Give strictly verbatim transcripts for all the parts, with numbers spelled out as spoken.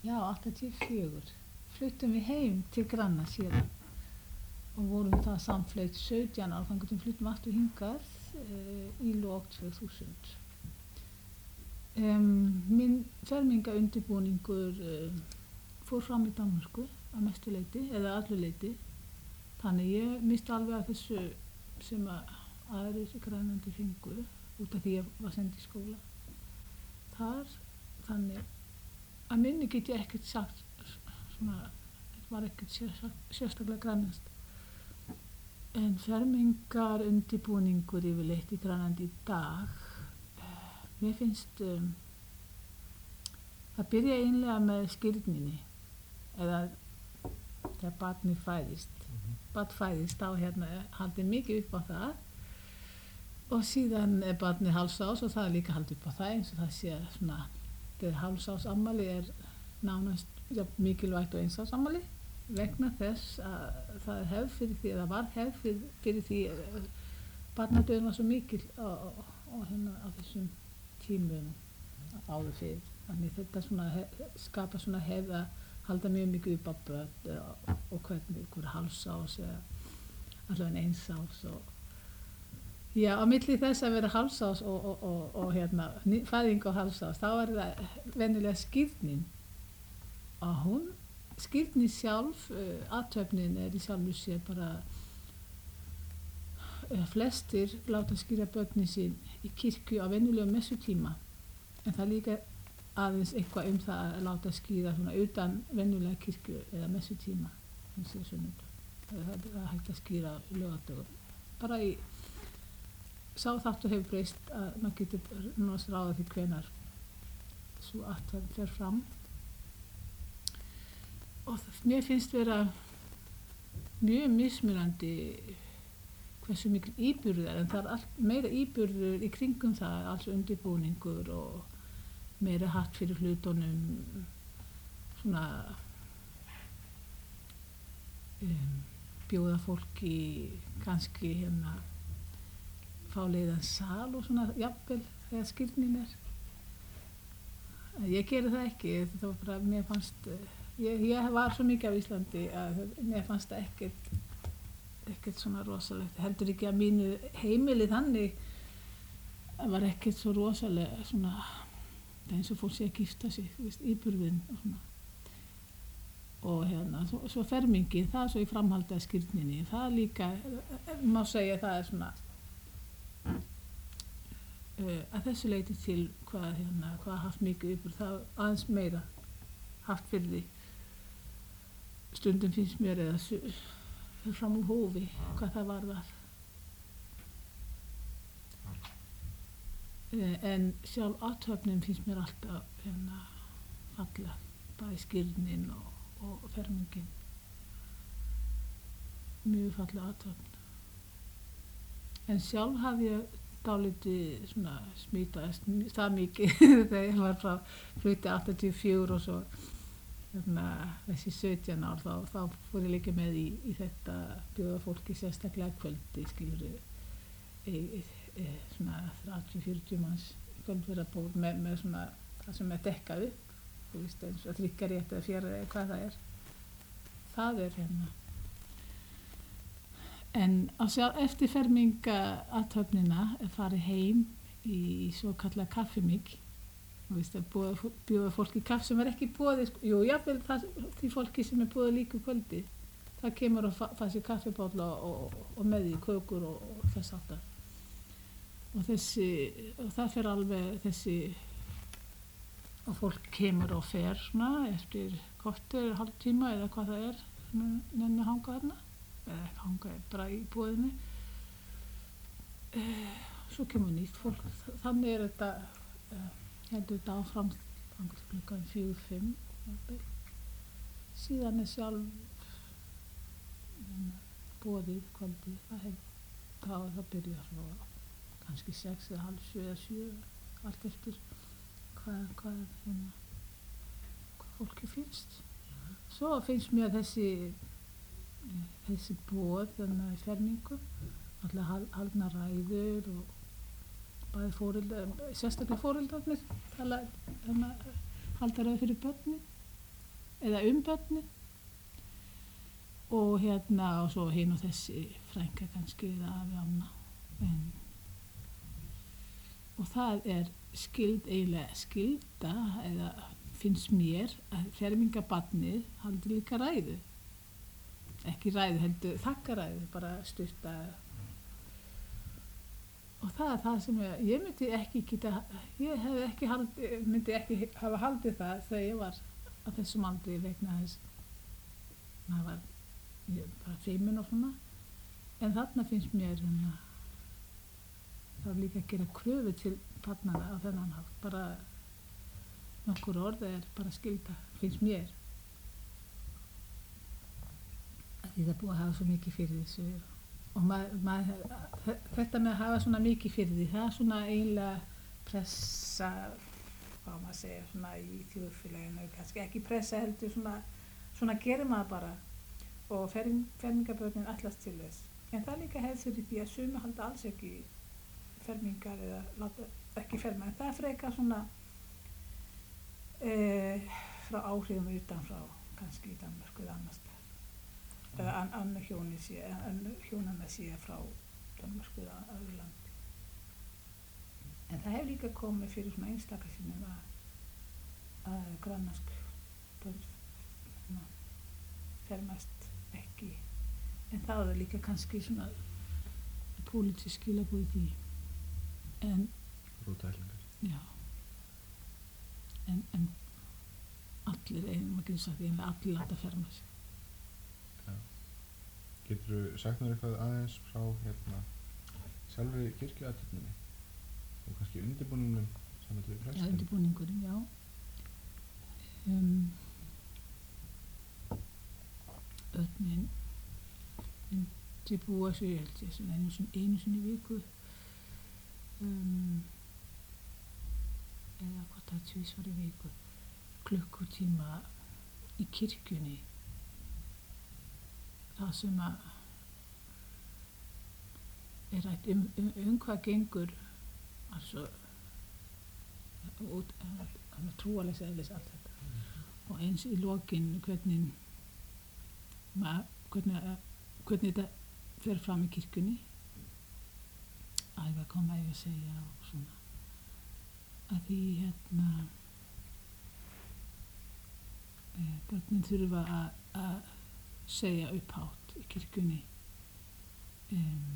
já, áttatíu og fjögur fluttum við heim til Granna síðan og vorum það samfleytt sautján ár þangað til fluttum aftur hingað uh, í lok tvö þúsund. Um, minn fermingaundirbúningur uh, fór fram í Danmörku að mestu leyti eða allu leyti. Þannig ég misti alveg að þessu sem að aðrir í Grænlandi fengu út af því ég var send í skóla þar. Þannig að minni get ég ekkert sagt svona, var ekkert sérstaklega grænlenskt. En fermingar undirbúningur yfirleitt í Grænlandi í dag, mér finnst um, það byrja einlega með skírninni eða þegar barnið fæðist. Mm-hmm. Barn fæðist þá hérna haldið mikið upp á það og síðan er barnið hálfsás og það er líka haldið upp á það eins og það sé svona þegar hálfsásafmæli er nánast ja, mikilvægt og einsársafmæli vegna þess að það er hefð fyrir því eða var hefð fyrir, fyrir því að barnadauðinn var svo mikil og, og hérna á þessum tímum áður fyrir. Þannig þetta svona hef, skapa svona hefð að halda mjög mikið upp á börn og, og hvernig ykkur hálfsás eða allavega einsás og já, á milli þess að vera hálfsás og, og, og, og hérna fæðing og hálfsás, þá er það venjulega skírnin og hún skírnin sjálf, uh, athöfnin er í sjálfu sér bara uh, flestir láta skýra börnin sín í kirkju á venjulegum messutíma en það er líka aðeins eitthvað um það að láta skýra svona utan venjulega kirkju eða messutíma eins og sunnudag. Það er hægt að skýra laugardögum. Bara í sá þáttur hefur breyst að maður getur náttúrulega ráða því hvenær svo athöfn fer fram. Og mér finnst vera mjög mismunandi hversu mikil íburður er, en það er allt, meira íburður í kringum það, alls undirbúningur og meira hatt fyrir hlutunum, svona um, bjóða fólki kannski hérna fá leiðan sal og svona jafnvel þegar skírnin er. Ég geri það ekki, það var bara, mér fannst Ég, ég var svo mikið á Íslandi að mér fannst það ekkert, ekkert svona rosalegt. Heldur ekki að mínu heimili þannig var ekkert svo rosalega svona, það er eins og fólk sé að gifta sig, veist, íburðin og svona. Og hérna, svo, svo fermingin, það er svo í framhaldi af skírninni, það líka, má segja það er svona, uh, að þessu leyti til hvað hérna, hvað haft mikið íburð, það aðeins meira haft fyrir því. Stundum finnst mér eða su- fram úr hófi hvað það varðar. En sjálf athöfnin finnst mér alltaf hérna fallega, bæði skírnin og, og fermingin. Mjög fallega athöfn. En sjálf hafði ég dálítið svona smitaðist það mikið þegar ég var frá flutti áttatíu og fjögur og svo hérna, þessi sautján ár þá, þá fór ég líka með í, í þetta bjóða fólki sérstaklega kvöldi skilur í, í, í svona þrjátíu til fjörutíu manns kvöldverðarbór með, með svona það sem er dekkað upp þú veist eins og þriggjarétt eða fjara eða hvað það er það er hérna en á sjálf eftir fermingaathöfnina er farið heim í, í svo kallað kaffimygg þú veist að búa, bjóða fólki kaff sem er ekki boðið, jú, jafnvel það, því fólki sem er boðið líka kvöldi það kemur og fær sér kaffibólla og, og, og með því kökur og, og þess áttar og þessi, og það fer alveg þessi og fólk kemur og fer svona eftir korter, hálftíma eða hvað það er nenni hanga þarna eða ekki hanga, bara í boðinu eh, svo kemur nýtt fólk þannig er þetta eh, heldur þetta áfram þangað klukkan fjögur fimm síðan er sjálf boðið kvöldið það hef, það, það byrjar frá kannski sex eða hálf sjö eða sjö allt eftir hvað, hvað, hérna, hvað fólki finnst svo finnst mér þessi þessi boð þannig í fermingu alltaf haldna ræður og bæði fóreldrar, sérstaklega fóreldrarnir tala um að halda ræð fyrir börnin eða um börnin og hérna og svo hinn og þessi frænka kannski eða afi amma en, og það er skyld eiginlega skylda eða finnst mér að fermingabarnið haldi líka ræðu ekki ræðu heldur þakkaræðu bara stutta og það er það sem ég, ég myndi ekki geta ég hef ekki haldi, myndi ekki hafa haldið það þegar ég var á þessum aldri vegna þess það var ég bara feimin og svona en þarna finnst mér hérna, það er líka að gera kröfu til barnana á þennan hátt bara nokkur orð er bara skylda finnst mér að því það er búið að hafa svo mikið fyrir þessu og mað, mað, þetta með að hafa svona mikið fyrir því það er svona eiginlega pressa hvað maður segja svona í þjóðfélaginu kannski ekki pressa heldur svona svona gerir maður bara og fermingarbörnin allast til þess en það líka hefð fyrir því að sumi halda alls ekki fermingar eða láta ekki ferma en það er frekar svona e, frá áhrifum utanfrá kannski í Danmörku eða annars eða an, annar hjóni sé, hjónanna sé frá Danmörku eða öðru landi. En það hefur líka komið fyrir svona einstaka sinnum að, að grannarsk börn fermast ekki. En það er líka kannski svona pólitísk skilaboð í því. En Rótæklingar. Já. En, en allir einum að grísa því en allir láta ferma sig. Getur þú sagt mér eitthvað aðeins frá hérna sjálfri kirkjuathöfninni og kannski undirbúningnum saman við prestin? Já, undirbúningurinn, já. Um, Börnin undirbúa sig, ég held ég, svona einu sinni, einu sinni í viku um, eða hvað það er tvisvar í viku klukkutíma í kirkjunni það sem að er rætt um, um, um hvað gengur altså út trúarlegs eðlis allt þetta mm. og eins í lokin hvernig mað, hvernig, hvernig þetta fer fram í kirkjunni að ég var koma að ég að segja og svona að því hérna e, börnin þurfa að segja upphátt í kirkjunni um,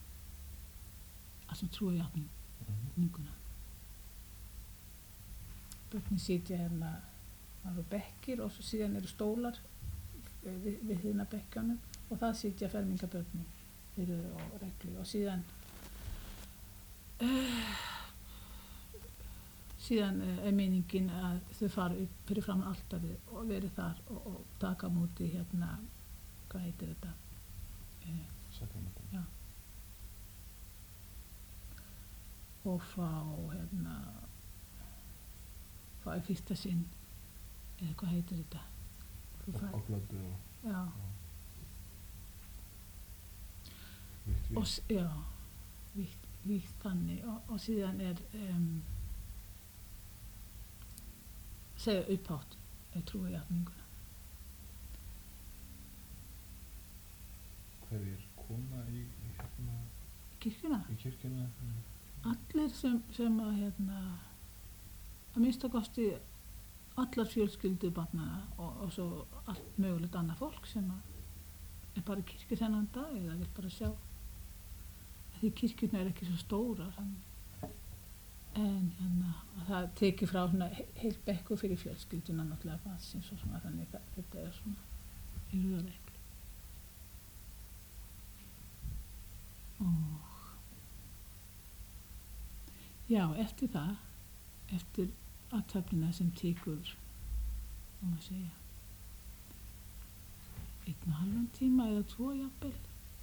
að sem trúa játninguna. Börnin sitja hérna það eru bekkir og svo síðan eru stólar við, við hérna bekkjunum og það sitja fermingarbörnin í röð og reglu og síðan uh, síðan uh, er meiningin að þau fara upp fyrir fram altari og verið þar og, og taka á móti hérna hvað heitir þetta? Eh, Sakramentum. Já. Og fá hérna fá í fyrsta sinn eða hvað heitir þetta? Áblödu og já. Vítt vítt. Og, já, vítt, vítt þannig og, og síðan er um, segja upphátt eða trúa játninguna. Hverjir koma í, í hérna kirkjuna? Í kirkjuna? Allir sem, sem að hérna að minnsta kosti allar fjölskyldu barnana og, og svo allt mögulegt annað fólk sem að er bara í kirkju þennan dag eða vil bara sjá því kirkjuna er ekki svo stóra en hérna það tekið frá svona heilt bekku fyrir fjölskylduna náttúrulega batsins og svona þannig að þetta er svona í röðleik og já, eftir það eftir athöfnina sem tekur hvað maður segja einn og halvan tíma eða tvo jafnvel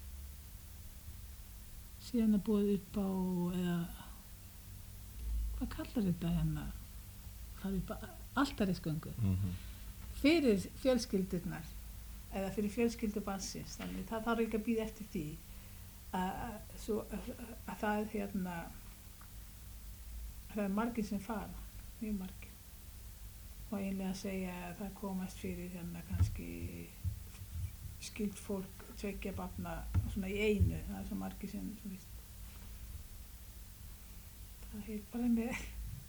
síðan er búið upp á eða hvað kallar þetta hérna fara upp á altarisgöngu mm-hmm. fyrir fjölskyldurnar eða fyrir fjölskyldu barnsins þannig það þarf ekki að bíða eftir því að, svo, að það er hérna það er margir sem fara mjög margir og einlega að segja að það komast fyrir hérna kannski skilt fólk tveggja barna svona í einu, það er svo margir sem þú veist það heit bara með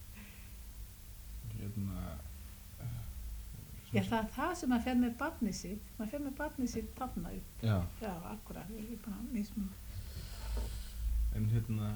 Hérna, já það er það sem maður fer með barnið sitt maður fer með barnið sitt þarna upp já, já, akkurat, við erum bara mismun en hérna